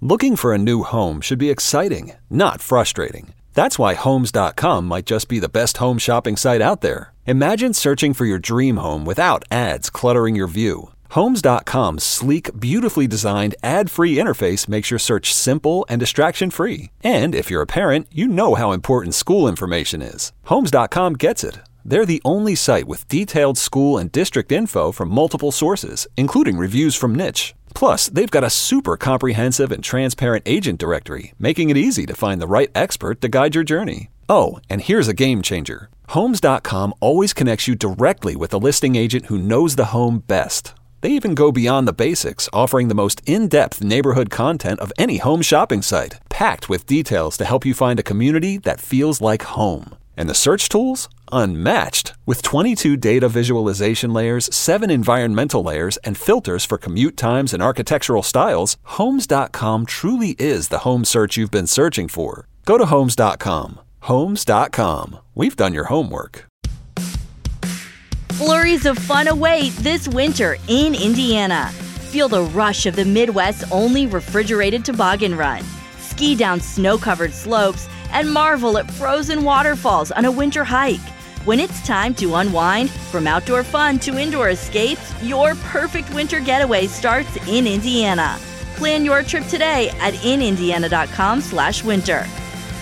Looking for a new home should be exciting, not frustrating. That's why Homes.com might just be the best home shopping site out there. Imagine searching for your dream home without ads cluttering your view. Homes.com's sleek, beautifully designed, ad-free interface makes your search simple and distraction-free. And if you're a parent, you know how important school information is. Homes.com gets it. They're the only site with detailed school and district info from multiple sources, including reviews from Niche. Plus, they've got a super comprehensive and transparent agent directory, making it easy to find the right expert to guide your journey. Oh, and here's a game changer. Homes.com always connects you directly with a listing agent who knows the home best. They even go beyond the basics, offering the most in-depth neighborhood content of any home shopping site, packed with details to help you find a community that feels like home. And the search tools? Unmatched. With 22 data visualization layers, 7 environmental layers, and filters for commute times and architectural styles, Homes.com truly is the home search you've been searching for. Go to Homes.com. Homes.com. We've done your homework. Flurries of fun await this winter in Indiana. Feel the rush of the Midwest's only refrigerated toboggan run. Ski down snow-covered slopes and marvel at frozen waterfalls on a winter hike. When it's time to unwind, from outdoor fun to indoor escapes, your perfect winter getaway starts in Indiana. Plan your trip today at inindiana.com/winter.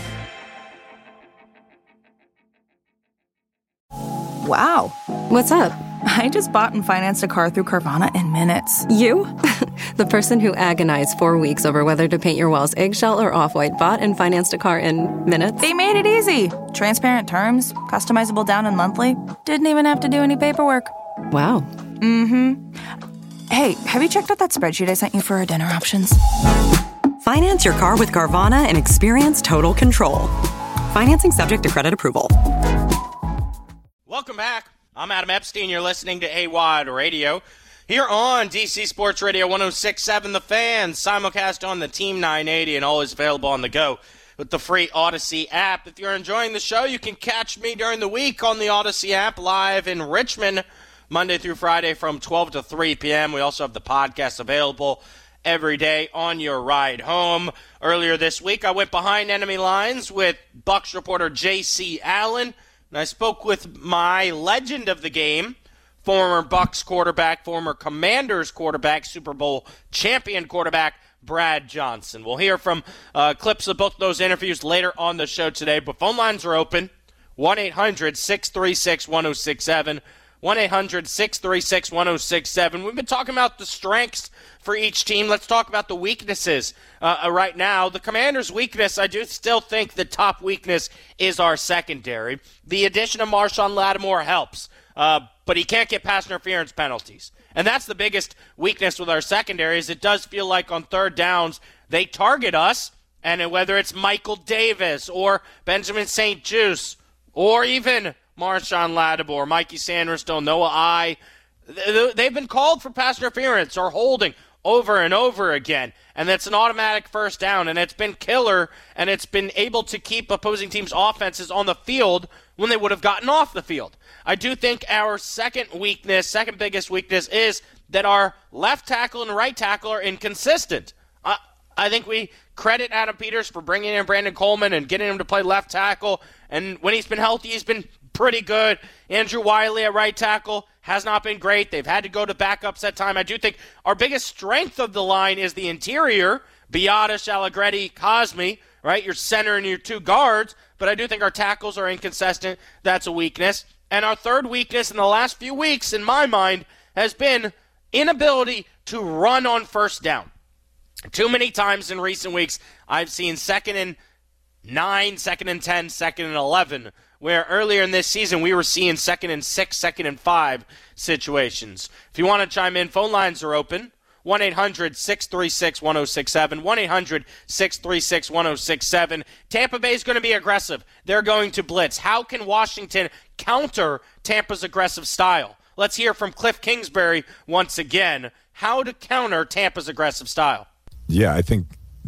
Wow. What's up? I just bought and financed a car through Carvana in minutes. You? The person who agonized 4 weeks over whether to paint your walls eggshell or off-white bought and financed a car in minutes? They made it easy. Transparent terms, customizable down and monthly. Didn't even have to do any paperwork. Wow. Mm-hmm. Hey, have you checked out that spreadsheet I sent you for our dinner options? Finance your car with Carvana and experience total control. Financing subject to credit approval. Welcome back. I'm Adam Epstein. You're listening to AWOD Radio here on DC Sports Radio 106.7 The Fan, simulcast on the Team 980 and always available on the go with the free Odyssey app. If you're enjoying the show, you can catch me during the week on the Odyssey app live in Richmond, Monday through Friday from 12 to 3 p.m. We also have the podcast available every day on your ride home. Earlier this week, I went behind enemy lines with Bucs reporter J.C. Allen, and I spoke with my legend of the game, former Bucs quarterback, former Commanders quarterback, Super Bowl champion quarterback, Brad Johnson. We'll hear from clips of both of those interviews later on the show today, but phone lines are open, 1-800-636-1067, 1-800-636-1067. We've been talking about the strengths for each team. Let's talk about the weaknesses right now. The Commanders' weakness, I do still think the top weakness is our secondary. The addition of Marshawn Lattimore helps, but he can't get pass interference penalties. And that's the biggest weakness with our secondary is it does feel like on third downs they target us, and whether it's Michael Davis or Benjamin St. Juste or even Marshawn Lattimore, Mikey Sanderston, Noah I, they've been called for pass interference or holding over and over again, and that's an automatic first down, and it's been killer, and it's been able to keep opposing teams' offenses on the field when they would have gotten off the field. I do think our second biggest weakness is that our left tackle and right tackle are inconsistent. I think we credit Adam Peters for bringing in Brandon Coleman and getting him to play left tackle, and when he's been healthy, he's been pretty good. Andrew Wiley at right tackle has not been great. They've had to go to backups at time. I do think our biggest strength of the line is the interior, Biadasz, Allegretti, Cosme, right? Your center and your two guards, but I do think our tackles are inconsistent. That's a weakness. And our third weakness in the last few weeks, in my mind, has been inability to run on first down. Too many times in recent weeks, I've seen 2nd and 9, 2nd and 10, 2nd and 11, where earlier in this season we were seeing 2nd and 6, 2nd and 5 situations. If you want to chime in, phone lines are open. 1-800-636-1067, 1-800-636-1067. Tampa Bay is going to be aggressive. They're going to blitz. How can Washington counter Tampa's aggressive style? Let's hear from Cliff Kingsbury once again, how to counter Tampa's aggressive style. Yeah, I think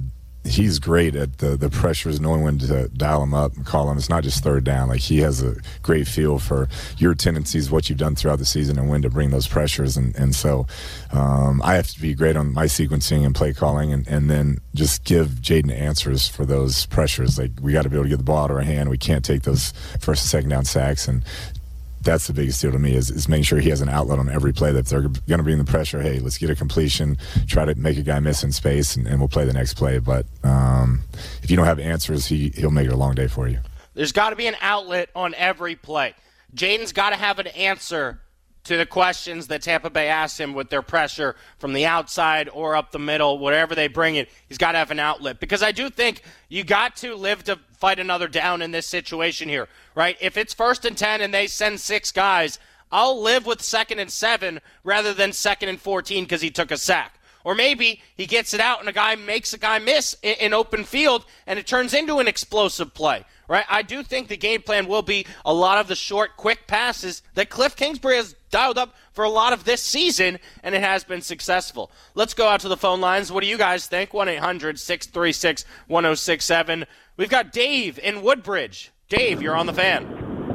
he's great at the pressures, knowing when to dial him up and call him. It's not just third down. Like, he has a great feel for your tendencies, what you've done throughout the season, and when to bring those pressures. And so I have to be great on my sequencing and play calling, and then just give Jaden answers for those pressures. Like, we got to be able to get the ball out of our hand. We can't take those first and second down sacks, and that's the biggest deal to me is making sure he has an outlet on every play. That they're going to bring the pressure, hey, let's get a completion, try to make a guy miss in space, and we'll play the next play. But if you don't have answers, he'll make it a long day for you. There's got to be an outlet on every play. Jaden's got to have an answer to the questions that Tampa Bay asks him with their pressure from the outside or up the middle, whatever they bring it. He's got to have an outlet. Because I do think you got to live to fight another down in this situation here, right? If it's 1st and 10 and they send 6 guys, I'll live with 2nd and 7 rather than 2nd and 14 because he took a sack. Or maybe he gets it out and a guy makes a guy miss in open field and it turns into an explosive play, right? I do think the game plan will be a lot of the short, quick passes that Cliff Kingsbury has dialed up for a lot of this season, and it has been successful. Let's go out to the phone lines. What do you guys think? 1-800-636-1067. We've got Dave in Woodbridge. Dave, you're on the Fan.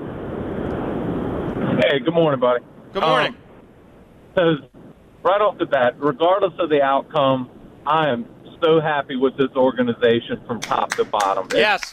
Hey, good morning, buddy. Good morning. So, right off the bat, regardless of the outcome, I am so happy with this organization from top to bottom. Yes.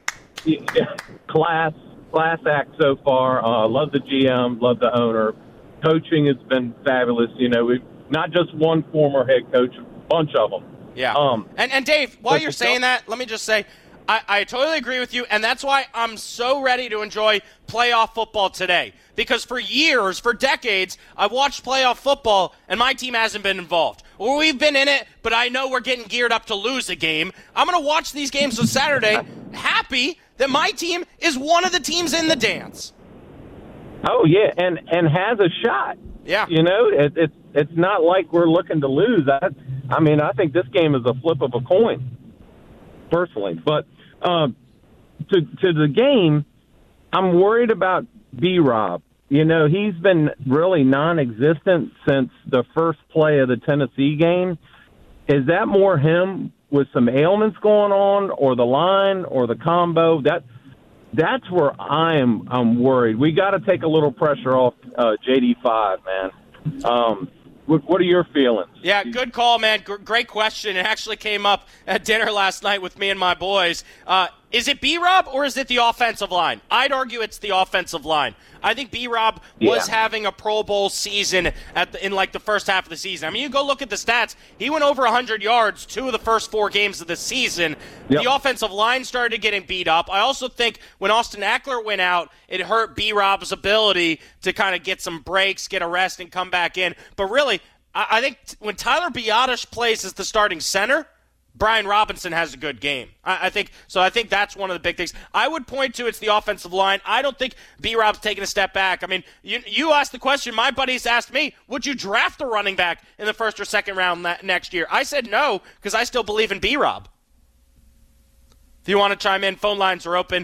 Class act so far. Love the GM, love the owner. Coaching has been fabulous. You know, we've not just one former head coach, a bunch of them. Yeah. And Dave, while you're saying that, let me just say, I totally agree with you, and that's why I'm so ready to enjoy playoff football today. Because for years, for decades, I've watched playoff football, and my team hasn't been involved. Or we've been in it, but I know we're getting geared up to lose a game. I'm going to watch these games on Saturday, happy that my team is one of the teams in the dance. Oh, yeah, and has a shot. Yeah. You know, it's not like we're looking to lose. I think this game is a flip of a coin, personally. But to the game, I'm worried about B-Rob. You know, he's been really non-existent since the first play of the Tennessee game. Is that more him with some ailments going on, or the line, or the combo? That's where I'm worried. We got to take a little pressure off JD5, man. What are your feelings? Yeah, good call, man. Great question. It actually came up at dinner last night with me and my boys. Is it B-Rob or is it the offensive line? I'd argue it's the offensive line. I think B-Rob was having a Pro Bowl season in the first half of the season. I mean, you go look at the stats. He went over 100 yards 2 of the first 4 games of the season. Yep. The offensive line started getting beat up. I also think when Austin Eckler went out, it hurt B-Rob's ability to kind of get some breaks, get a rest, and come back in. But really, I think when Tyler Biadasz plays as the starting center, Brian Robinson has a good game. I think that's one of the big things. I would point to it's the offensive line. I don't think B-Rob's taking a step back. I mean, you asked the question. My buddies asked me, would you draft a running back in the first or second round next year? I said no because I still believe in B-Rob. If you want to chime in, phone lines are open.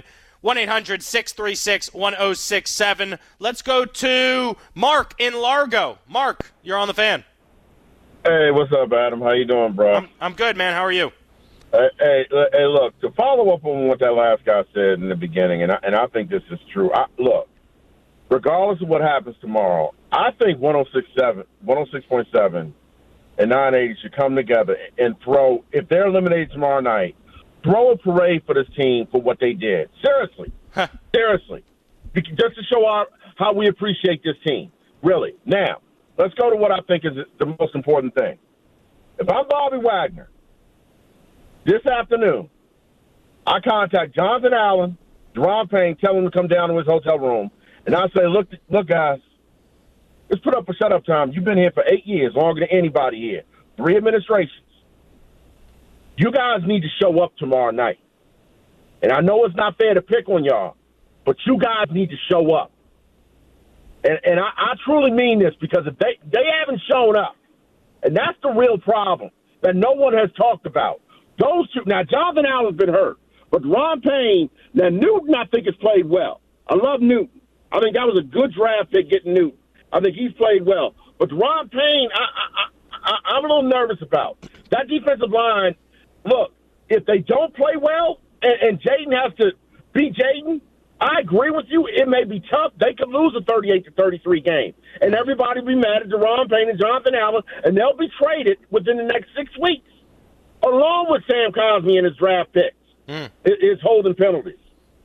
1-800-636-1067. Let's go to Mark in Largo. Mark, you're on the Fan. Hey, what's up, Adam? How you doing, bro? I'm good, man. How are you? Hey, look, to follow up on what that last guy said in the beginning, and I think this is true. Look, regardless of what happens tomorrow, I think 106.7 and 980 should come together and throw, if they're eliminated tomorrow night, throw a parade for this team for what they did. Seriously. Seriously. Just to show how we appreciate this team. Really. Now, let's go to what I think is the most important thing. If I'm Bobby Wagner, this afternoon, I contact Jonathan Allen, Deron Payne, tell him to come down to his hotel room, and I say, look, guys, let's put up a shut-up time. You've been here for 8 years, longer than anybody here. 3 administrations. You guys need to show up tomorrow night. And I know it's not fair to pick on y'all, but you guys need to show up. And I truly mean this, because if they haven't shown up, and that's the real problem that no one has talked about. Those two, now Jonathan Allen's been hurt, but Ron Payne, now Newton I think has played well. I love Newton. I think that was a good draft pick getting Newton. I think he's played well. But Ron Payne, I'm a little nervous about. That defensive line, look, if they don't play well and Jaden has to beat Jaden, I agree with you. It may be tough. They could lose a 38-33 game, and everybody will be mad at Deron Payne and Jonathan Allen, and they'll be traded within the next 6 weeks, along with Sam Cosmi and his draft picks, his holding penalties.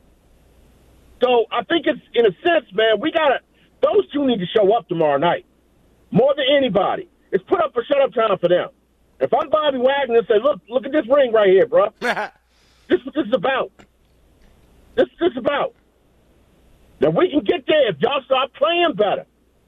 So I think it's, in a sense, man, those two need to show up tomorrow night more than anybody. It's put up for shut-up time for them. If I'm Bobby Wagner and say, look at this ring right here, bro. This is what this is about. This is what this is about. Now, we can get there if y'all start playing better.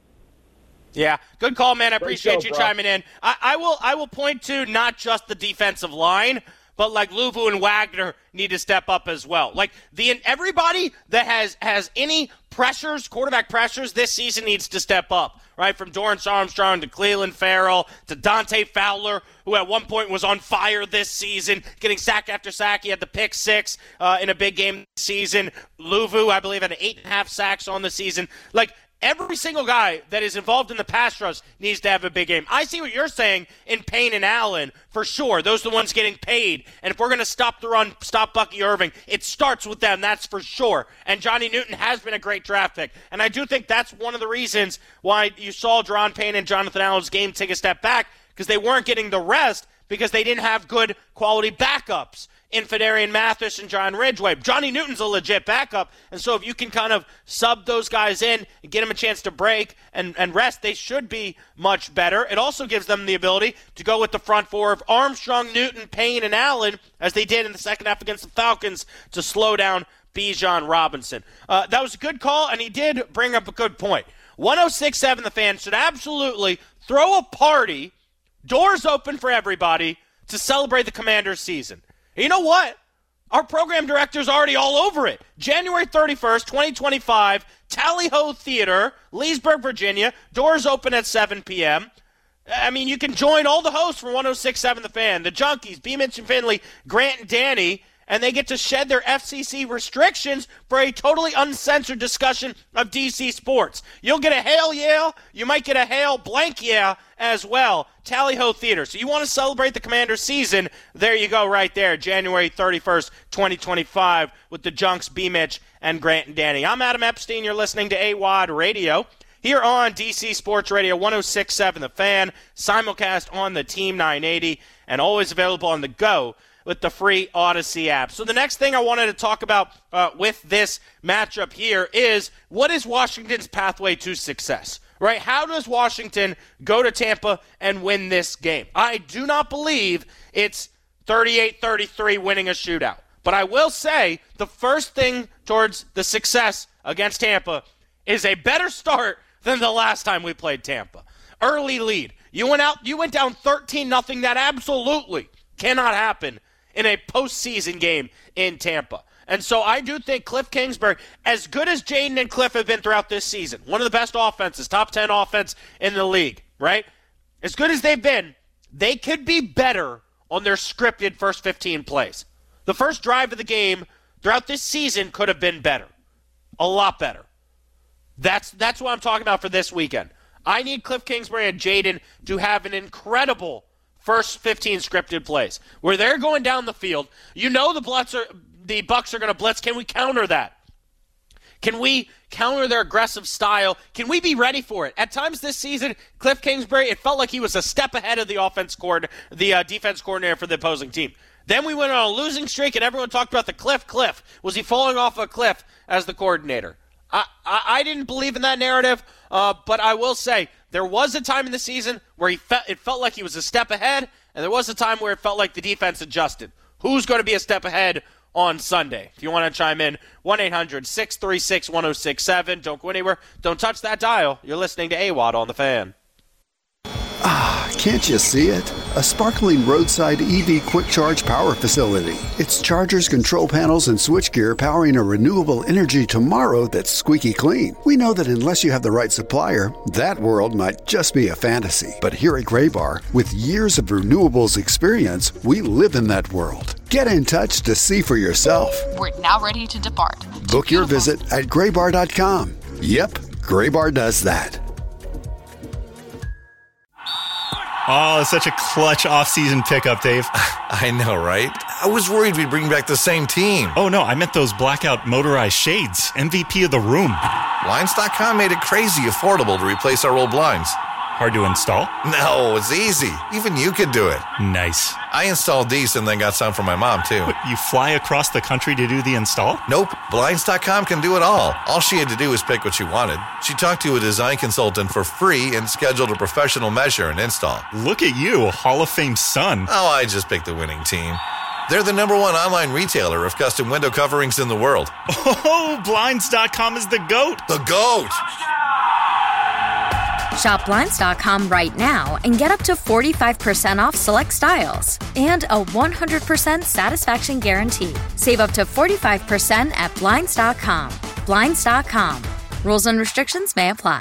Yeah, good call, man. I appreciate you chiming in. I will point to not just the defensive line, but like Luvu and Wagner need to step up as well. Like everybody that has any pressures, quarterback pressures this season needs to step up, right? From Dorrance Armstrong to Cleveland Farrell to Dante Fowler, who at one point was on fire this season, getting sack after sack. He had the pick 6 in a big game this season. Luvu, I believe, had 8.5 sacks on the season. Like, every single guy that is involved in the pass rush needs to have a big game. I see what you're saying in Payne and Allen, for sure. Those are the ones getting paid. And if we're going to stop the run, stop Bucky Irving, it starts with them, that's for sure. And Johnny Newton has been a great draft pick. And I do think that's one of the reasons why you saw Deron Payne and Jonathan Allen's game take a step back, because they weren't getting the rest because they didn't have good quality backups in Fedarian Mathis and John Ridgeway. Johnny Newton's a legit backup, and so if you can kind of sub those guys in and get them a chance to break and rest, they should be much better. It also gives them the ability to go with the front four of Armstrong, Newton, Payne, and Allen, as they did in the second half against the Falcons, to slow down Bijan Robinson. That was a good call, and he did bring up a good point. 106.7 The Fan should absolutely throw a party, doors open for everybody, to celebrate the Commanders' season. You know what? Our program director's already all over it. January 31st, 2025, Tally Ho Theater, Leesburg, Virginia. Doors open at 7 p.m. I mean, you can join all the hosts from 106.7 The Fan, the Junkies, B. Mitch and Finley, Grant and Danny, and they get to shed their FCC restrictions for a totally uncensored discussion of DC sports. You'll get a hail yeah, you might get a hail blank yeah as well. Tally Ho Theater. So you want to celebrate the Commanders season, there you go right there, January 31st, 2025, with the Junks, B. Mitch, and Grant and Danny. I'm Adam Epstein. You're listening to AWOD Radio here on DC Sports Radio 106.7 The Fan, simulcast on the Team 980, and always available on the go with the free Odyssey app. So the next thing I wanted to talk about with this matchup here is, what is Washington's pathway to success, right? How does Washington go to Tampa and win this game? I do not believe it's 38-33 winning a shootout. But I will say the first thing towards the success against Tampa is a better start than the last time we played Tampa. Early lead. You went down 13-0. That absolutely cannot happen in a postseason game in Tampa. And so I do think Cliff Kingsbury, as good as Jaden and Cliff have been throughout this season, one of the best offenses, top 10 offense in the league, right? As good as they've been, they could be better on their scripted first 15 plays. The first drive of the game throughout this season could have been better. A lot better. That's what I'm talking about for this weekend. I need Cliff Kingsbury and Jaden to have an incredible first 15 scripted plays where they're going down the field. You know the Bucs are going to blitz. Can we counter that? Can we counter their aggressive style? Can we be ready for it? At times this season, Cliff Kingsbury, it felt like he was a step ahead of the defense coordinator for the opposing team. Then we went on a losing streak, and everyone talked about the Cliff. Was he falling off a cliff as the coordinator? I didn't believe in that narrative, but I will say there was a time in the season where it felt like he was a step ahead, and there was a time where it felt like the defense adjusted. Who's going to be a step ahead on Sunday? If you want to chime in, 1-800-636-1067. Don't go anywhere. Don't touch that dial. You're listening to AWOD on The Fan. Can't you see it? A sparkling roadside EV quick charge power facility. It's chargers, control panels, and switchgear powering a renewable energy tomorrow that's squeaky clean. We know that unless you have the right supplier, that world might just be a fantasy. But here at Graybar, with years of renewables experience, we live in that world. Get in touch to see for yourself. We're now ready to depart. Book your visit at graybar.com. Yep, Graybar does that. Oh, it's such a clutch off-season pickup, Dave. I know, right? I was worried we'd bring back the same team. Oh, no, I meant those blackout motorized shades. MVP of the room. Blinds.com made it crazy affordable to replace our old blinds. Hard to install? No, it's easy. Even you could do it. Nice. I installed these and then got some for my mom, too. What, you fly across the country to do the install? Nope. Blinds.com can do it all. All she had to do was pick what she wanted. She talked to a design consultant for free and scheduled a professional measure and install. Look at you, Hall of Fame son. Oh, I just picked the winning team. They're the #1 online retailer of custom window coverings in the world. Oh, Blinds.com is the GOAT. The GOAT! Shop Blinds.com right now and get up to 45% off select styles and a 100% satisfaction guarantee. Save up to 45% at Blinds.com. Blinds.com. Rules and restrictions may apply.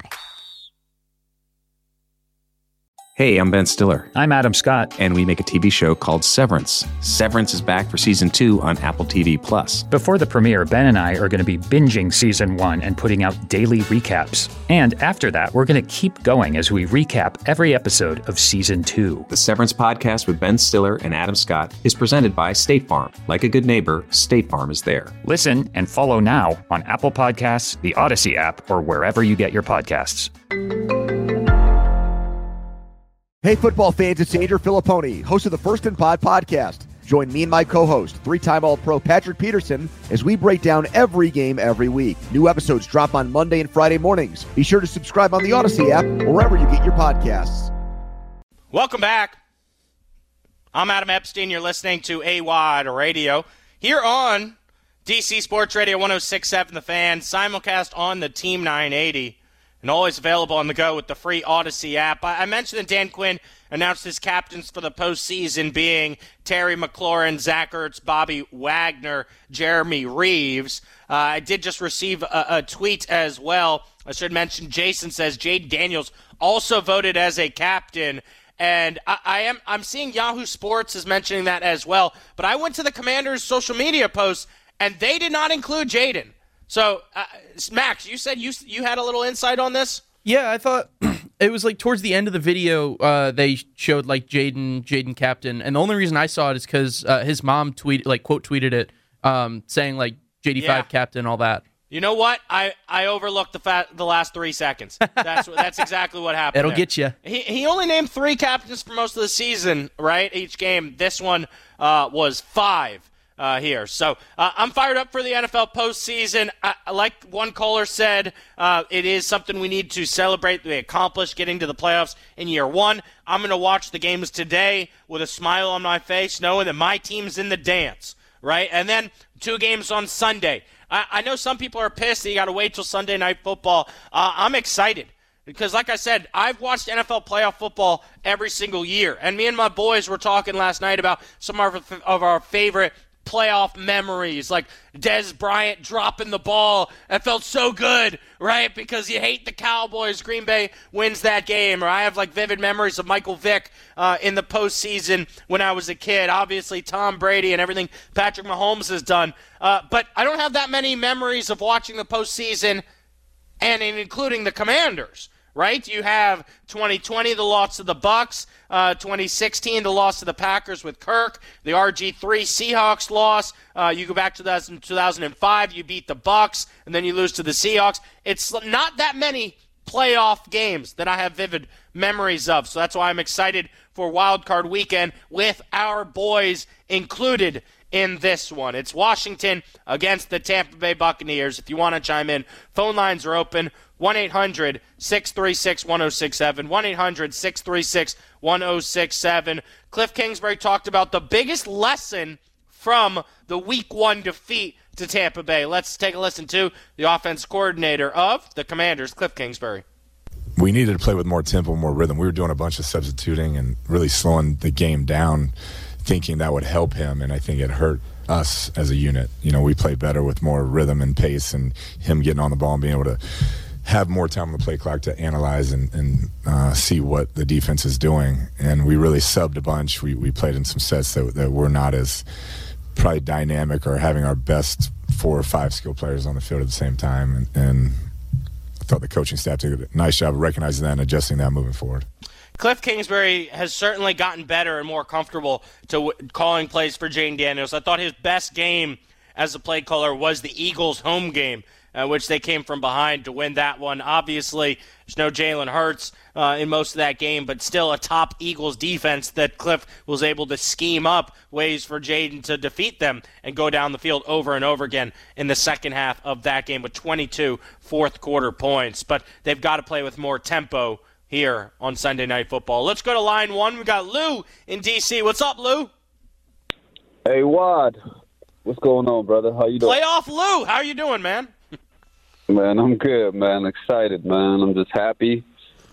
Hey, I'm Ben Stiller. I'm Adam Scott. And we make a TV show called Severance. Severance is back for Season 2 on Apple TV+. Before the premiere, Ben and I are going to be binging Season 1 and putting out daily recaps. And after that, we're going to keep going as we recap every episode of Season 2. The Severance podcast with Ben Stiller and Adam Scott is presented by State Farm. Like a good neighbor, State Farm is there. Listen and follow now on Apple Podcasts, the Odyssey app, or wherever you get your podcasts. Hey, football fans, it's Andrew Filipponi, host of the First and Pod podcast. Join me and my co-host, three-time All-Pro Patrick Peterson, as we break down every game every week. New episodes drop on Monday and Friday mornings. Be sure to subscribe on the Odyssey app or wherever you get your podcasts. Welcome back. I'm Adam Epstein. You're listening to AWOD Radio here on DC Sports Radio 106.7 The Fan, simulcast on the Team 980. And always available on the go with the free Odyssey app. I mentioned that Dan Quinn announced his captains for the postseason being Terry McLaurin, Zach Ertz, Bobby Wagner, Jeremy Reeves. I did just receive a tweet as well. I should mention Jason says Jayden Daniels also voted as a captain. And I'm seeing Yahoo Sports is mentioning that as well. But I went to the Commanders' social media posts, and they did not include Jayden. So, Max, you said you had a little insight on this? Yeah, I thought it was like towards the end of the video, they showed like Jayden captain, and the only reason I saw it is because his mom quote tweeted it, saying like JD5 captain, all that. You know what? I overlooked the last 3 seconds. That's exactly what happened. It'll get you. He only named 3 captains for most of the season, right? Each game. This one was 5. Here. So I'm fired up for the NFL postseason. Like one caller said, it is something we need to celebrate. We accomplished getting to the playoffs in year 1. I'm going to watch the games today with a smile on my face, knowing that my team's in the dance, right? And then 2 games on Sunday. I know some people are pissed that you got to wait till Sunday Night Football. I'm excited. Because, like I said, I've watched NFL playoff football every single year. And me and my boys were talking last night about some of our favorite playoff memories, like Dez Bryant dropping the ball. That felt so good, right? Because you hate the Cowboys. Green Bay wins that game. Or I have like vivid memories of Michael Vick in the postseason when I was a kid. Obviously, Tom Brady and everything Patrick Mahomes has done. But I don't have that many memories of watching the postseason and including the Commanders. Right? You have 2020, the loss to the Bucs. 2016, the loss to the Packers with Kirk. The RG3 Seahawks loss. You go back to 2005, you beat the Bucs, and then you lose to the Seahawks. It's not that many playoff games that I have vivid memories of. So that's why I'm excited for Wild Card Weekend with our boys included in this one. It's Washington against the Tampa Bay Buccaneers. If you want to chime in, phone lines are open. 1-800-636-1067. 1-800-636-1067. Cliff Kingsbury talked about the biggest lesson from the Week 1 defeat to Tampa Bay. Let's take a listen to the offense coordinator of the Commanders, Cliff Kingsbury. We needed to play with more tempo, more rhythm. We were doing a bunch of substituting and really slowing the game down, thinking that would help him, and I think it hurt us as a unit. You know, we play better with more rhythm and pace and him getting on the ball and being able to have more time on the play clock to analyze and see what the defense is doing. And we really subbed a bunch. We played in some sets that were not as probably dynamic or having our best 4 or 5 skill players on the field at the same time. And I thought the coaching staff did a nice job of recognizing that and adjusting that moving forward. Cliff Kingsbury has certainly gotten better and more comfortable to calling plays for Jayden Daniels. I thought his best game as a play caller was the Eagles' home game, which they came from behind to win that one. Obviously, there's no Jalen Hurts in most of that game, but still a top Eagles defense that Cliff was able to scheme up ways for Jayden to defeat them and go down the field over and over again in the second half of that game with 22 fourth-quarter points. But they've got to play with more tempo here on Sunday Night Football. Let's go to line one. We got Lou in D.C. What's up, Lou? Hey, Wad. What's going on, brother? How you doing? Playoff Lou. How you doing, man? Man, I'm good, man. Excited, man. I'm just happy.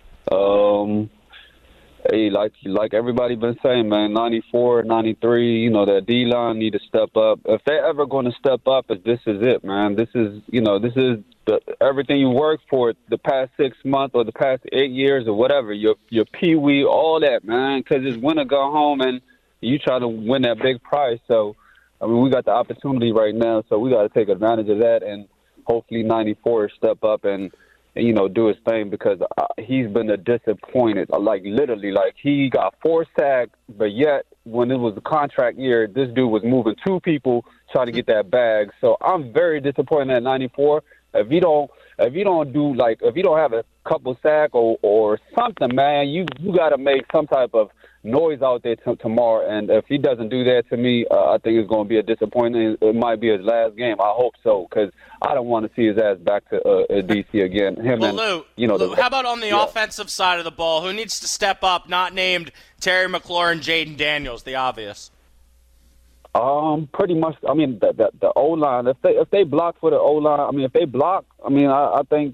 Hey, like everybody been saying, man, 94, 93, that D-line need to step up. If they're ever going to step up, this is it, man. This is everything you worked for the past 6 months or the past 8 years or whatever, your peewee, all that, man, because it's win or go home, and you try to win that big prize. So, we got the opportunity right now, so we got to take advantage of that, and hopefully 94 step up and do his thing, because he's been a disappointed. Literally, he got 4 sacks, but yet when it was the contract year, this dude was moving 2 people trying to get that bag. So I'm very disappointed at 94. If you don't have a couple sacks or something, man, you got to make some type of noise out there tomorrow. And if he doesn't do that, to me, I think it's going to be a disappointment. It might be his last game. I hope so, because I don't want to see his ass back to D.C. again. Lou, how about on the offensive side of the ball? Who needs to step up? Not named Terry McLaurin, Jayden Daniels, the obvious. Pretty much. The O-line. If they block for the O-line, if they block, I think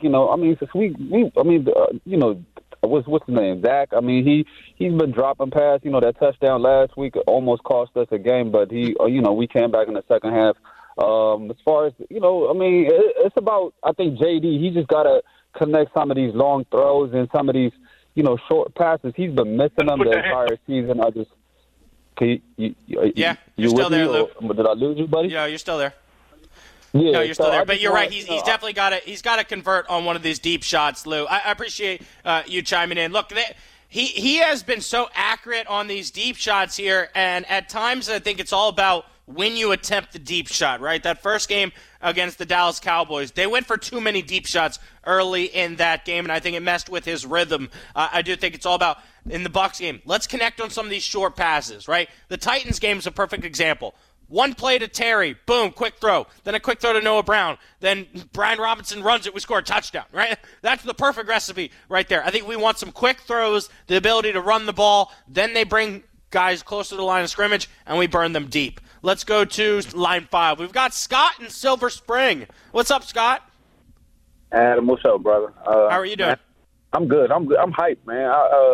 since what's his name? Zach. He's been dropping past. That touchdown last week almost cost us a game, but we came back in the second half. As far as it's about. I think JD. He just got to connect some of these long throws and some of these short passes. He's been missing them the entire season. I just. You're still there, Lou. Did I lose you, buddy? Yeah, you're still there. Yeah, no, you're still there. But you're right. He's definitely got to convert on one of these deep shots, Lou. I appreciate you chiming in. Look, he has been so accurate on these deep shots here, and at times I think it's all about when you attempt the deep shot, right? That first game against the Dallas Cowboys, they went for too many deep shots early in that game, and I think it messed with his rhythm. I do think it's all about, in the Bucs game, let's connect on some of these short passes, right? The Titans game is a perfect example. One play to Terry, boom, quick throw. Then a quick throw to Noah Brown. Then Brian Robinson runs it, we score a touchdown, right? That's the perfect recipe right there. I think we want some quick throws, the ability to run the ball. Then they bring guys close to the line of scrimmage, and we burn them deep. Let's go to line 5. We've got Scott in Silver Spring. What's up, Scott? Adam, what's up, brother? How are you doing? I'm good. I'm hyped, man.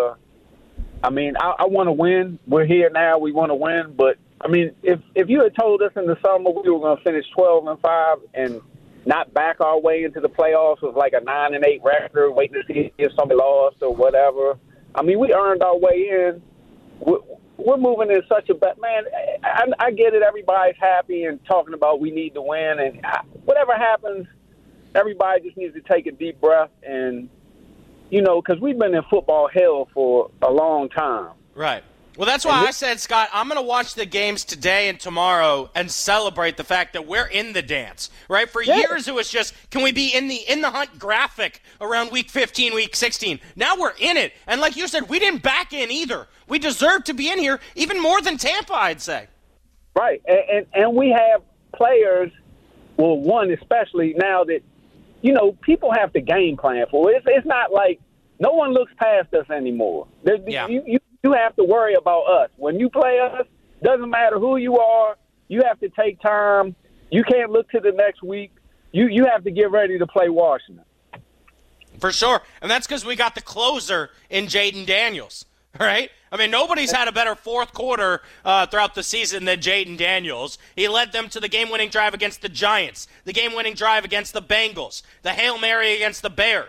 I want to win. We're here now. We want to win. But, if you had told us in the summer we were going to finish 12-5 and not back our way into the playoffs with like a 9-8 record, waiting to see if somebody lost or whatever. We earned our way in. We're moving in such a bad man. I get it. Everybody's happy and talking about we need to win, and whatever happens, everybody just needs to take a deep breath and, because we've been in football hell for a long time. Right. Well, that's why I said, Scott, I'm going to watch the games today and tomorrow and celebrate the fact that we're in the dance, right? For years, it was just, can we be in the hunt graphic around week 15, week 16? Now we're in it. And like you said, we didn't back in either. We deserve to be in here even more than Tampa, I'd say. Right. And we have players, well, one especially now that, people have to game plan for it. It's not like no one looks past us anymore. You have to worry about us. When you play us, doesn't matter who you are, you have to take time. You can't look to the next week. You have to get ready to play Washington. For sure. And that's because we got the closer in Jayden Daniels, right? Nobody's had a better fourth quarter throughout the season than Jayden Daniels. He led them to the game-winning drive against the Giants, the game-winning drive against the Bengals, the Hail Mary against the Bears.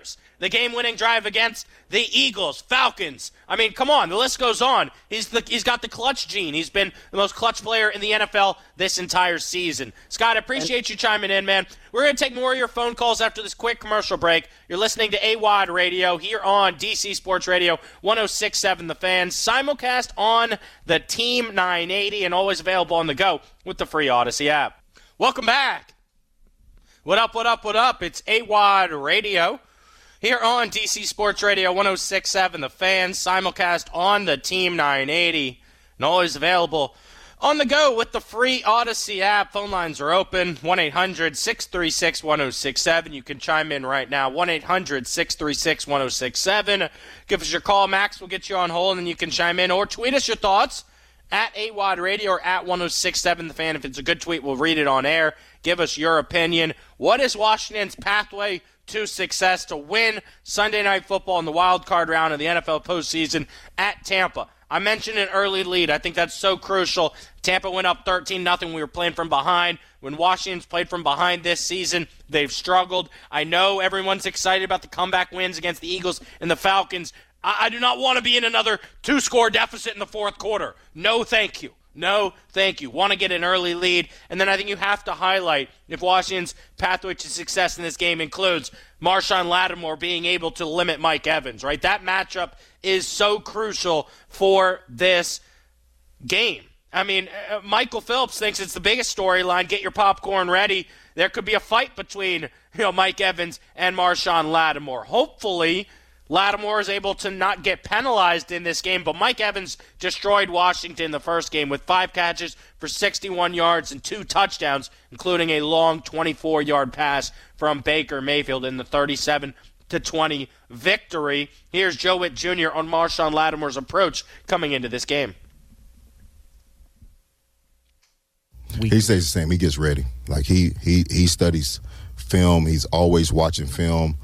the game-winning drive against the Eagles, Falcons. I mean, come on, the list goes on. He's got the clutch gene. He's been the most clutch player in the NFL this entire season. Scott, I appreciate you chiming in, man. We're going to take more of your phone calls after this quick commercial break. You're listening to AWOD Radio here on DC Sports Radio 106.7 The Fan, simulcast on the Team 980 and always available on the go with the free Odyssey app. Welcome back. What up, what up, what up? It's AWOD Radio here on DC Sports Radio 106.7 The Fan, simulcast on the Team 980 and always available on the go with the free Odyssey app. Phone lines are open, 1-800-636-1067. You can chime in right now, 1-800-636-1067. Give us your call. Max will get you on hold, and you can chime in or tweet us your thoughts at AWOD Radio or at 106.7 The Fan. If it's a good tweet, we'll read it on air. Give us your opinion. What is Washington's pathway to success to win Sunday Night Football in the wild card round of the NFL postseason at Tampa? I mentioned an early lead. I think that's so crucial. Tampa went up 13-0. We were playing from behind. When Washington's played from behind this season, they've struggled. I know everyone's excited about the comeback wins against the Eagles and the Falcons. I do not want to be in another 2-score deficit in the fourth quarter. No, thank you. No, thank you. Want to get an early lead. And then I think you have to highlight if Washington's pathway to success in this game includes Marshawn Lattimore being able to limit Mike Evans, right? That matchup is so crucial for this game. I mean, Michael Phillips thinks it's the biggest storyline. Get your popcorn ready. There could be a fight between Mike Evans and Marshawn Lattimore. Hopefully, Lattimore is able to not get penalized in this game, but Mike Evans destroyed Washington the first game with 5 catches for 61 yards and 2 touchdowns, including a long 24-yard pass from Baker Mayfield in the 37-20 victory. Here's Joe Witt Jr. on Marshawn Lattimore's approach coming into this game. He stays the same. He gets ready. Like he studies film. He's always watching film.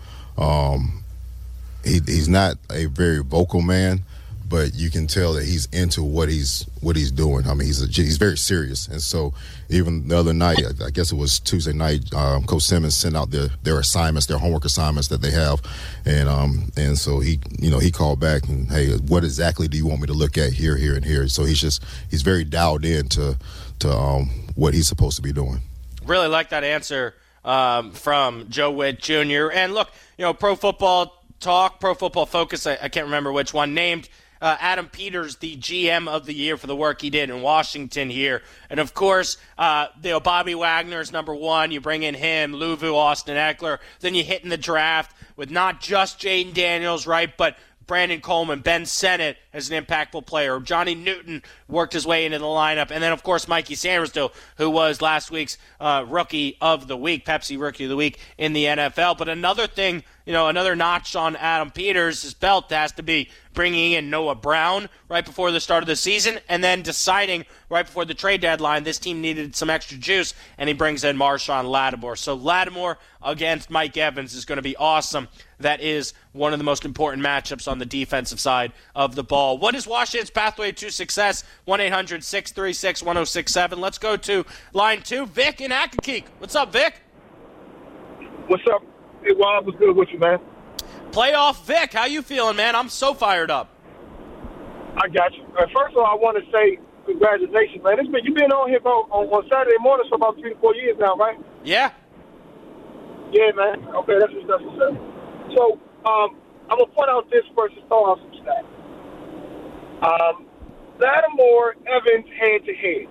He's not a very vocal man, but you can tell that he's into what he's doing. I mean, he's very serious. And so even the other night, I guess it was Tuesday night, Coach Simmons sent out their assignments, their homework assignments that they have, and so he called back and, hey, what exactly do you want me to look at here, here, and here? So he's very dialed in to what he's supposed to be doing. Really like that answer from Joe Witt Jr. And look, Pro Football Talk, Pro Football Focus, I can't remember which one, named Adam Peters the GM of the year for the work he did in Washington here. And, of course, Bobby Wagner's number one. You bring in him, Louvu, Austin Eckler. Then you hit in the draft with not just Jaden Daniels, right, but Brandon Coleman, Ben Sennett as an impactful player. Johnny Newton worked his way into the lineup. And then, of course, Mikey Sainristil, who was last week's Rookie of the Week, Pepsi Rookie of the Week in the NFL. But another thing, another notch on Adam Peters' belt has to be bringing in Noah Brown right before the start of the season and then deciding right before the trade deadline this team needed some extra juice, and he brings in Marshawn Lattimore. So Lattimore against Mike Evans is going to be awesome. That is one of the most important matchups on the defensive side of the ball. What is Washington's pathway to success? 1-800-636-1067. Let's go to line 2. Vic in Accokeek. What's up, Vic? What's up? Hey, Rob, what's good with you, man? Playoff Vic, how you feeling, man? I'm so fired up. I got you. First of all, I want to say congratulations, man. You've been on here on Saturday mornings for about 3 to 4 years now, right? Yeah. Yeah, man. Okay, that's what's up. So, I'm going to point out this first and throw out some stats. Lattimore, Evans, head-to-head.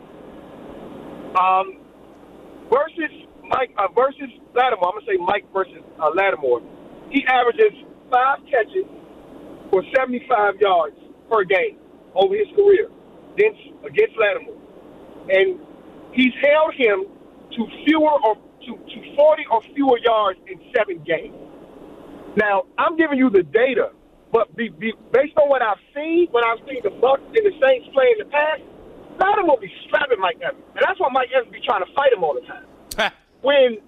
Versus Lattimore, I'm going to say Mike versus Lattimore. He averages 5 catches for 75 yards per game over his career against Lattimore. And he's held him to 40 or fewer yards in 7 games. Now, I'm giving you the data, but based on what I've seen, when I've seen the Bucs and the Saints play in the past, Lattimore will be strapping Mike Evans. And that's why Mike Evans be trying to fight him all the time. When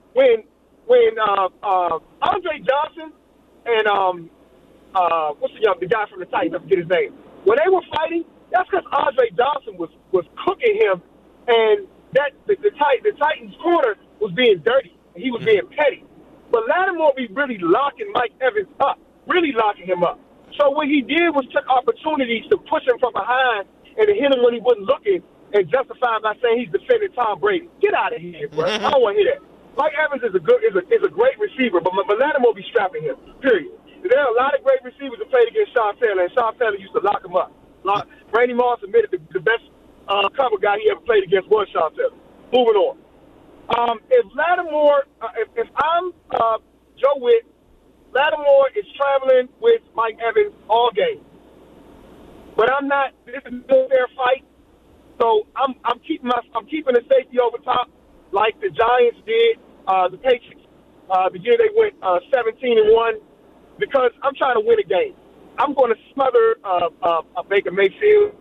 Andre Johnson and what's the guy from the Titans, I forget his name, when they were fighting, that's because Andre Johnson was cooking him, and that the Titans corner was being dirty and he was being petty. But Lattimore be really locking Mike Evans up. really locking him up. So what he did was took opportunities to push him from behind and to hit him when he wasn't looking and justify by saying he's defending Tom Brady. Get out of here, bro. I don't want to hear that. Mike Evans is a great receiver, but Lattimore be strapping him, period. There are a lot of great receivers that played against Sean Taylor, and Sean Taylor used to lock him up. Randy Moss admitted the best cover guy he ever played against was Sean Taylor. Moving on. If Lattimore, if I'm Joe Witt, Lattimore is traveling with Mike Evans all game. But I'm not. This is a fair fight, so I'm keeping the safety over top, like the Giants did, the Patriots. The year they went 17-1, because I'm trying to win a game. I'm going to smother Baker Mayfield.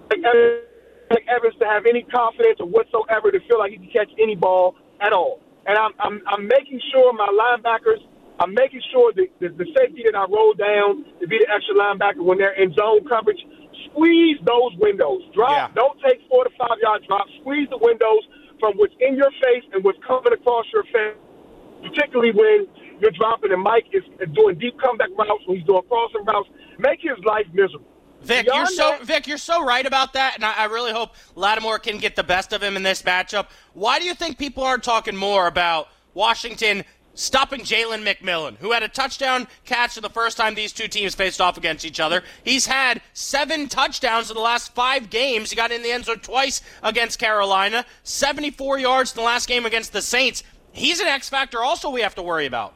Like Evans to have any confidence or whatsoever to feel like he can catch any ball at all. And I'm making sure my linebackers. I'm making sure that the safety that I roll down to be the extra linebacker when they're in zone coverage, squeeze those windows. Don't take 4 to 5 yard drops. Squeeze the windows from what's in your face and what's coming across your face, particularly when you're dropping and Mike is doing deep comeback routes, when he's doing crossing routes. Make his life miserable. Vic, you're so right about that, and I really hope Lattimore can get the best of him in this matchup. Why do you think people aren't talking more about Washington stopping Jalen McMillan, who had a touchdown catch for the first time these two teams faced off against each other? He's had 7 touchdowns in the last 5 games. He got in the end zone twice against Carolina, 74 yards in the last game against the Saints. He's an X factor also we have to worry about.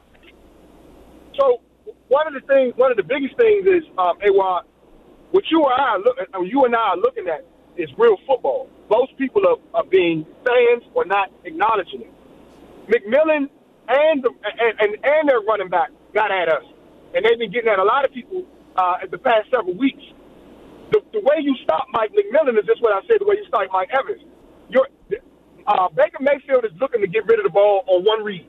So one of the biggest things is, what you and I are looking at is real football. Most people are being fans or not acknowledging it. McMillan and their running back got at us, and they've been getting at a lot of people in the past several weeks. The way you stop Mike McMillan is just what I said. The way you stop Mike Evans, Baker Mayfield is looking to get rid of the ball on 1 read.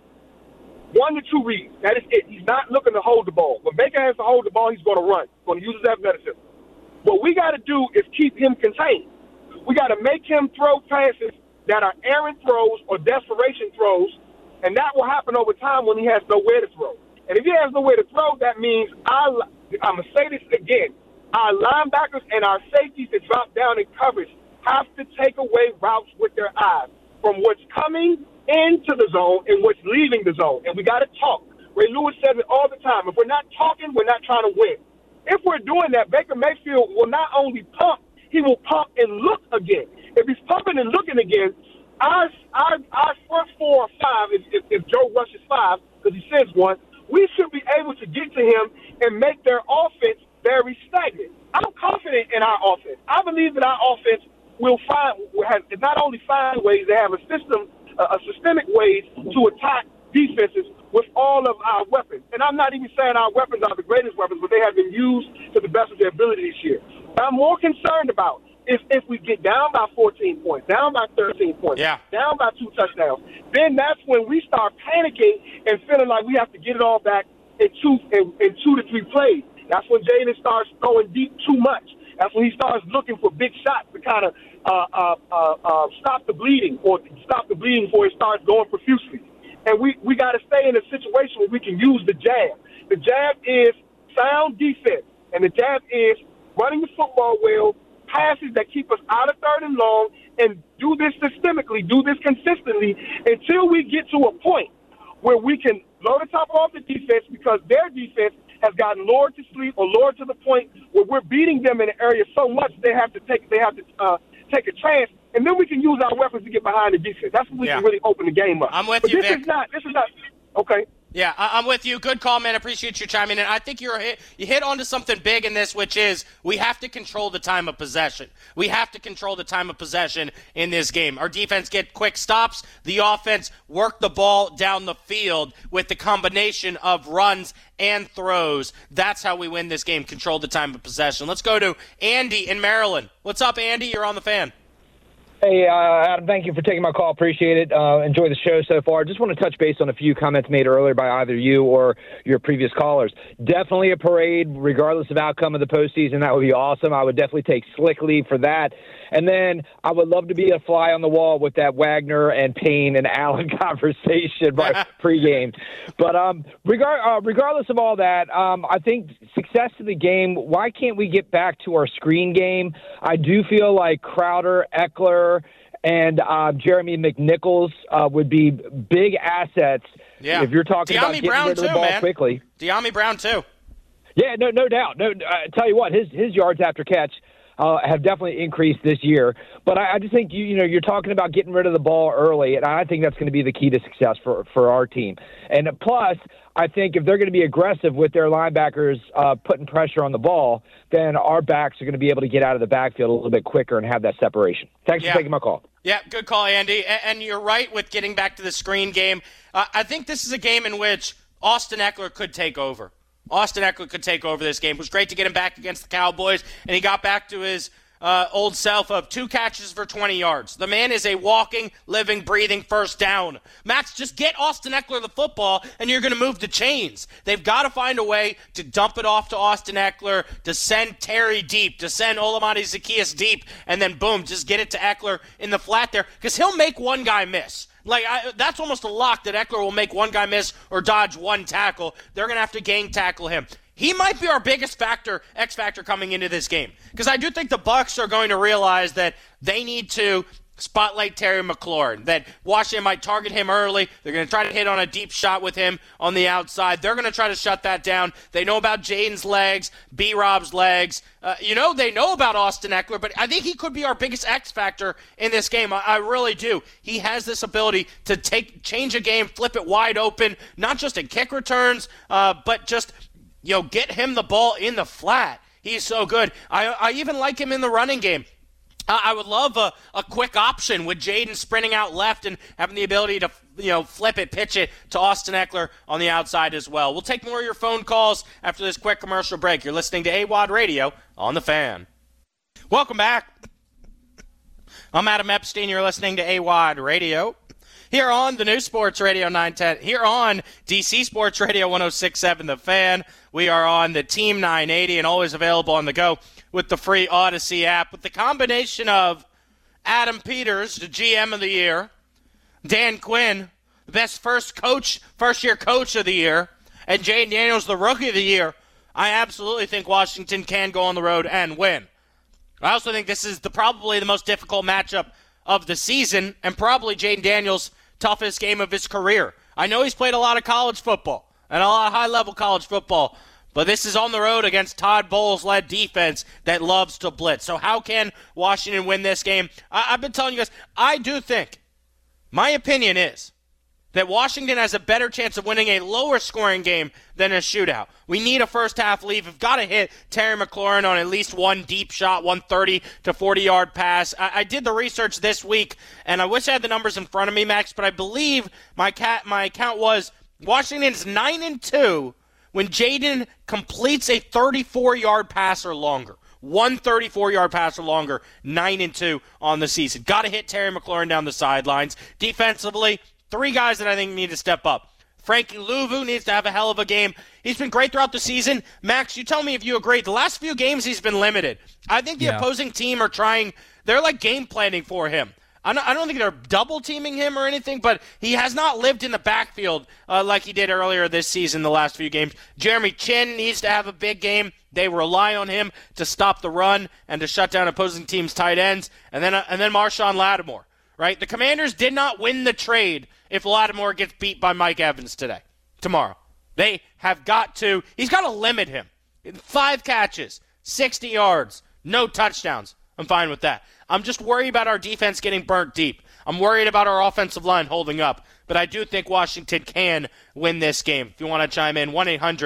1 to 2 reads. That is it. He's not looking to hold the ball. When Baker has to hold the ball, he's going to run. He's going to use his athleticism. What we got to do is keep him contained. We got to make him throw passes that are errant throws or desperation throws, and that will happen over time when he has nowhere to throw. And if he has nowhere to throw, that means I'm going to say this again. Our linebackers and our safeties that drop down in coverage have to take away routes with their eyes from what's coming into the zone and what's leaving the zone. And we got to talk. Ray Lewis says it all the time. If we're not talking, we're not trying to win. If we're doing that, Baker Mayfield will not only pump, he will pump and look again. If he's pumping and looking again, our first 4 or 5, if Joe rushes 5, because he sends 1, we should be able to get to him and make their offense very stagnant. I'm confident in our offense. I believe that our offense will not only find ways, they have a systemic ways to attack defenses with all of our weapons. And I'm not even saying our weapons are the greatest weapons, but they have been used to the best of their ability this year. What I'm more concerned about is if we get down by 14 points, down by 13 points, down by 2 touchdowns, then that's when we start panicking and feeling like we have to get it all back in 2 to 3 plays. That's when Jalen starts throwing deep too much. That's when he starts looking for big shots to kind of stop the bleeding before it starts going profusely. And we got to stay in a situation where we can use the jab. The jab is sound defense, and the jab is running the football well, passes that keep us out of 3rd and long, and do this systemically, do this consistently until we get to a point where we can load the top off the defense, because their defense has gotten lured to sleep or lured to the point where we're beating them in an area so much they have to take a chance, and then we can use our weapons to get behind the defense. That's when we can really open the game up. I'm with you, Vic. This is not okay. Yeah, I'm with you. Good call, man. Appreciate you chiming in. I think you hit onto something big in this, which is we have to control the time of possession. We have to control the time of possession in this game. Our defense get quick stops. The offense work the ball down the field with the combination of runs and throws. That's how we win this game, control the time of possession. Let's go to Andy in Maryland. What's up, Andy? You're on the Fan. Hey, Adam, thank you for taking my call. Appreciate it. Enjoy the show so far. Just want to touch base on a few comments made earlier by either you or your previous callers. Definitely a parade, regardless of outcome of the postseason. That would be awesome. I would definitely take Slick leave for that. And then I would love to be a fly on the wall with that Wagner and Payne and Allen conversation pregame. But regardless of all that, I think success in the game, why can't we get back to our screen game? I do feel like Crowder, Eckler, and Jeremy McNichols would be big assets if you're talking about getting rid of the ball quickly. De'Ami Brown, too. Yeah, no doubt. No, I tell you what, his yards after catch have definitely increased this year. But I just think you're talking about getting rid of the ball early, and I think that's going to be the key to success for our team. And plus, I think if they're going to be aggressive with their linebackers putting pressure on the ball, then our backs are going to be able to get out of the backfield a little bit quicker and have that separation. Thanks for taking my call. Yeah, good call, Andy. And you're right with getting back to the screen game. I think this is a game in which Austin Eckler could take over. Austin Eckler could take over this game. It was great to get him back against the Cowboys, and he got back to his old self of 2 catches for 20 yards. The man is a walking, living, breathing first down. Max, just get Austin Eckler the football, and you're going to move the chains. They've got to find a way to dump it off to Austin Eckler, to send Terry deep, to send Olamide Zaccheaus deep, and then boom, just get it to Eckler in the flat there, because he'll make one guy miss. That's almost a lock that Eckler will make one guy miss or dodge one tackle. They're going to have to gang tackle him. He might be our biggest X factor coming into this game, because I do think the Bucs are going to realize that they need to spotlight Terry McLaurin, that Washington might target him early. They're going to try to hit on a deep shot with him on the outside. They're going to try to shut that down. They know about Jaden's legs, B-Rob's legs. They know about Austin Eckler, but I think he could be our biggest X factor in this game. I really do. He has this ability to change a game, flip it wide open, not just in kick returns, but just get him the ball in the flat. He's so good. I even like him in the running game. I would love a quick option with Jaden sprinting out left and having the ability to flip it, pitch it to Austin Eckler on the outside as well. We'll take more of your phone calls after this quick commercial break. You're listening to AWOD Radio on The Fan. Welcome back. I'm Adam Epstein. You're listening to AWOD Radio here on the new Sports Radio 910, here on DC Sports Radio 106.7 The Fan. We are on the Team 980 and always available on the go with the free Odyssey app. With the combination of Adam Peters, the GM of the year, Dan Quinn, the best first-year coach of the year, and Jayden Daniels, the rookie of the year, I absolutely think Washington can go on the road and win. I also think this is probably the most difficult matchup of the season and probably Jayden Daniels' toughest game of his career. I know he's played a lot of college football and a lot of high-level college football, but this is on the road against Todd Bowles-led defense that loves to blitz. So how can Washington win this game? I've been telling you guys, I do think, my opinion is, that Washington has a better chance of winning a lower-scoring game than a shootout. We need a first-half lead. We've got to hit Terry McLaurin on at least one deep shot, 130 to 40-yard pass. I did the research this week, and I wish I had the numbers in front of me, Max, but I believe my count was Washington's 9-2 when Jaden completes a 34-yard pass or longer. 134-yard pass or longer, 9-2 on the season. Got to hit Terry McLaurin down the sidelines. Defensively, 3 guys that I think need to step up. Frankie Louvu needs to have a hell of a game. He's been great throughout the season. Max, you tell me if you agree. The last few games he's been limited. I think the opposing team are they're like game planning for him. I don't think they're double-teaming him or anything, but he has not lived in the backfield like he did earlier this season, the last few games. Jeremy Chinn needs to have a big game. They rely on him to stop the run and to shut down opposing teams' tight ends. And then Marshawn Lattimore, right? The Commanders did not win the trade if Lattimore gets beat by Mike Evans tomorrow. They have he's got to limit him. 5 catches, 60 yards, no touchdowns. I'm fine with that. I'm just worried about our defense getting burnt deep. I'm worried about our offensive line holding up. But I do think Washington can win this game. If you want to chime in,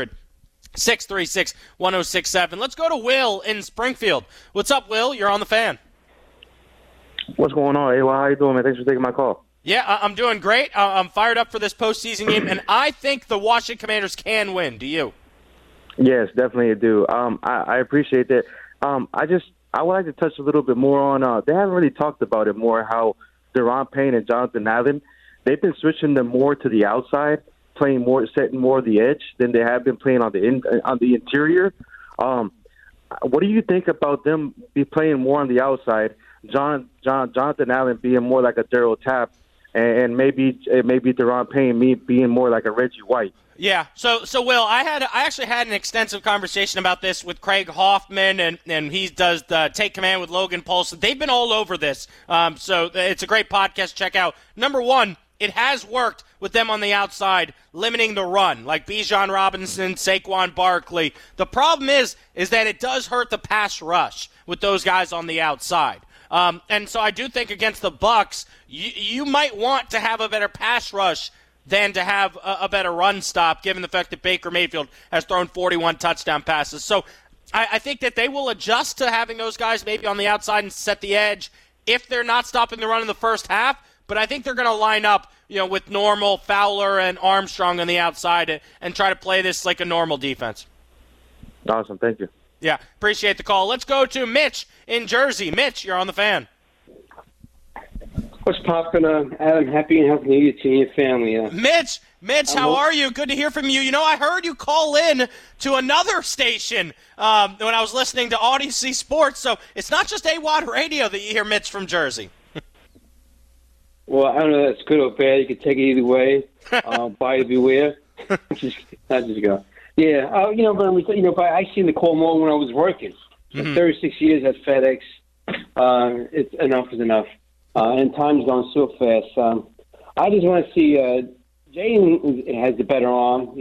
1-800-636-1067. Let's go to Will in Springfield. What's up, Will? You're on the Fan. What's going on? Hey, how you doing, man? Thanks for taking my call. Yeah, I'm doing great. I'm fired up for this postseason game, and I think the Washington Commanders can win. Do you? Yes, definitely I do. I appreciate that. I would like to touch a little bit more on, they haven't really talked about it more, how Deron Payne and Jonathan Allen, they've been switching them more to the outside, setting more of the edge than they have been playing on the interior. What do you think about them be playing more on the outside Jonathan Allen being more like a Daryl Tapp, and maybe Deron Payne being more like a Reggie White. Yeah. So Will, I actually had an extensive conversation about this with Craig Hoffman, and he does the Take Command with Logan Paulson. They've been all over this. So it's a great podcast to check out. Number one, it has worked with them on the outside, limiting the run, like Bijan Robinson, Saquon Barkley. The problem is that it does hurt the pass rush with those guys on the outside. And so I do think against the Bucs, you might want to have a better pass rush than to have a better run stop, given the fact that Baker Mayfield has thrown 41 touchdown passes. So I think that they will adjust to having those guys maybe on the outside and set the edge if they're not stopping the run in the first half. But I think they're going to line up, with normal Fowler and Armstrong on the outside and try to play this like a normal defense. Awesome. Thank you. Yeah, appreciate the call. Let's go to Mitch in Jersey. Mitch, you're on the Fan. What's poppin', Adam? Happy and healthy New Year to you and your family. Mitch, how are you? Good to hear from you. I heard you call in to another station when I was listening to Odyssey Sports, so it's not just AWOD Radio that you hear Mitch from Jersey. Well, I don't know if that's good or bad. You can take it either way. Buyer beware. just go. Yeah, but I seen the call more when I was working. So 36 years at FedEx, it's enough is enough. And time's gone so fast. I just want to see Jayden has the better arm.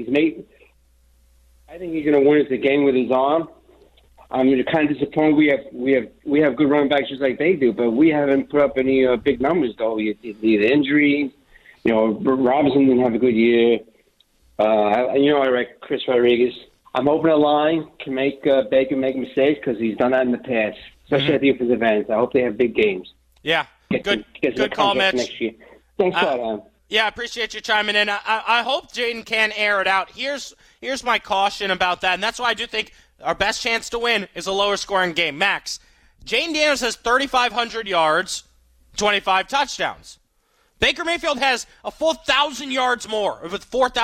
I think he's going to win the game with his arm. I'm kind of disappointed. We have good running backs just like they do, but we haven't put up any big numbers though. Either injuries, Robinson didn't have a good year. I like Chris Rodriguez. I'm hoping the line can make Baker make mistakes because he's done that in the past, especially at the offensive ends. I hope they have big games. Yeah, good call, Mitch. Next year. Thanks a lot, Adam. Yeah, I appreciate you chiming in. I hope Jayden can air it out. Here's my caution about that, and that's why I do think our best chance to win is a lower-scoring game. Max, Jayden Daniels has 3,500 yards, 25 touchdowns. Baker Mayfield has a full 1,000 yards more with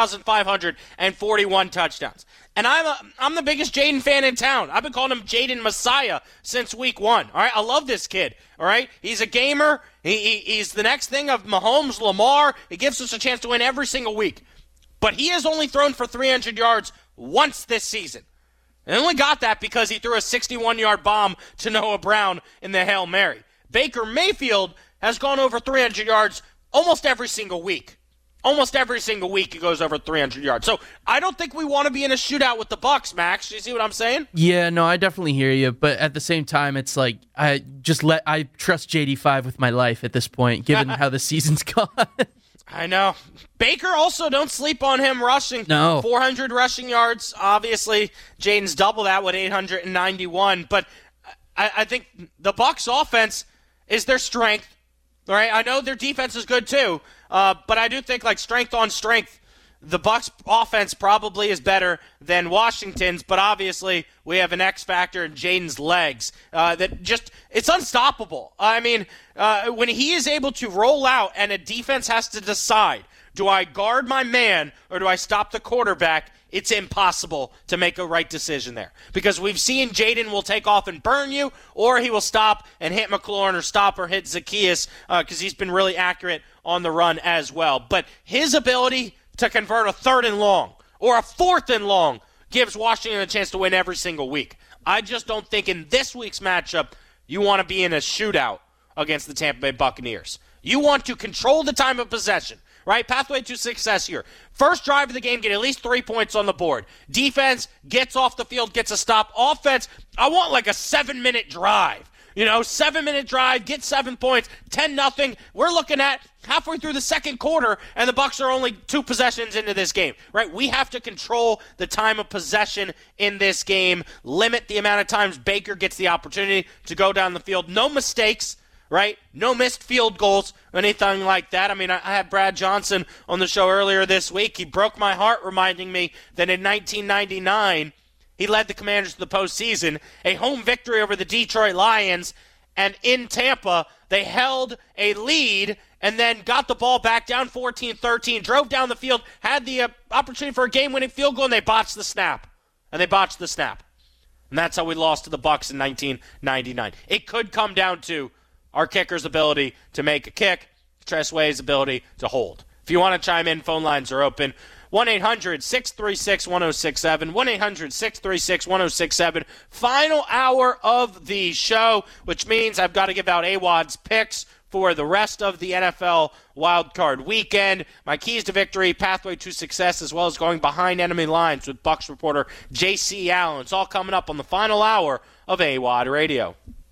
4,541 touchdowns. And I'm the biggest Jayden fan in town. I've been calling him Jayden Messiah since week one. All right, I love this kid. All right, he's a gamer. He's the next thing of Mahomes, Lamar. He gives us a chance to win every single week. But he has only thrown for 300 yards once this season. And only got that because he threw a 61-yard bomb to Noah Brown in the Hail Mary. Baker Mayfield has gone over 300 yards almost every single week. Almost every single week he goes over 300 yards. So I don't think we want to be in a shootout with the Bucs, Max. Do you see what I'm saying? Yeah, no, I definitely hear you. But at the same time, it's like I trust JD5 with my life at this point, given how the season's gone. I know. Baker also, don't sleep on him rushing. No. 400 rushing yards. Obviously, Jayden's double that with 891. But I think the Bucs offense is their strength. All right, I know their defense is good too, but I do think like strength on strength, the Bucs offense probably is better than Washington's. But obviously, we have an X factor in Jayden's legs that just it's unstoppable. I mean, when he is able to roll out and a defense has to decide, do I guard my man or do I stop the quarterback? It's impossible to make a right decision there because we've seen Jayden will take off and burn you, or he will stop and hit McLaurin or stop or hit Zacchaeus because he's been really accurate on the run as well. But his ability to convert a 3rd and long or a 4th and long gives Washington a chance to win every single week. I just don't think in this week's matchup you want to be in a shootout against the Tampa Bay Buccaneers. You want to control the time of possession. Right? Pathway to success here. First drive of the game, get at least 3 points on the board. Defense gets off the field, gets a stop. Offense, I want like a 7-minute drive. 7-minute drive, get 7 points, 10-0. We're looking at halfway through the second quarter, and the Bucs are only 2 possessions into this game. Right? We have to control the time of possession in this game, limit the amount of times Baker gets the opportunity to go down the field. No mistakes. Right? No missed field goals or anything like that. I mean, I had Brad Johnson on the show earlier this week. He broke my heart reminding me that in 1999, he led the Commanders to the postseason, a home victory over the Detroit Lions, and in Tampa, they held a lead and then got the ball back down 14-13, drove down the field, had the opportunity for a game-winning field goal, and they botched the snap. And that's how we lost to the Bucs in 1999. It could come down to our kicker's ability to make a kick, Tress Way's ability to hold. If you want to chime in, phone lines are open. 1-800-636-1067, 1-800-636-1067. Final hour of the show, which means I've got to give out AWOD's picks for the rest of the NFL wildcard weekend. My keys to victory, pathway to success, as well as going behind enemy lines with Bucs reporter J.C. Allen. It's all coming up on the final hour of AWOD Radio.